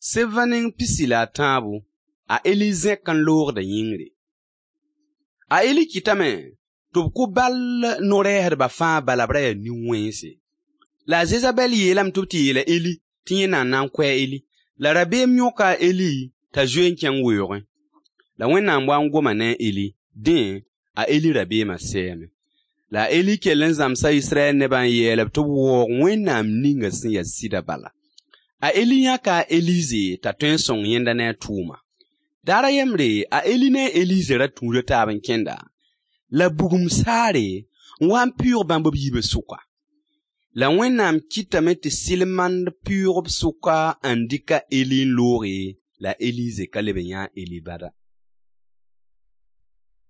Sevaning pisila tãabu, a Eli zẽk n loogda yĩngre. A Eli kɩtame tɩ b kʋ ball no-rɛɛsdbã fãa bala b ra yaa nin-wẽnse. La a Zezabɛl yeelame tɩ b tɩ yeela Eli tɩ yẽ na n kʋɛ a Eli. La rabeem yõka a Eli t'a zoe n kẽng weoogẽ. La Wẽnnaam wa n goma ne a Eli, dẽ a Eli rabeemã sɛɛme. La a Eli kell n zãmsa Israɛl nebã n yɛɛlb tɩ b waoog Wẽnnaam ninga sẽn ya sɩda bala. A Eli yãka a Elize t'a tõe n sõng yẽnda ne a tʋʋma. Daara yembre, a Eli ne a Elize ra tũuda taab n kẽnda. La bugum saare n wa n pʋʋg bãmb b yiibã sʋka. La Wẽnnaam kɩtame tɩ sɩlmand pʋʋg b sʋka n dɩka Eli n looge, la Elize ka leb n yã Eli bada.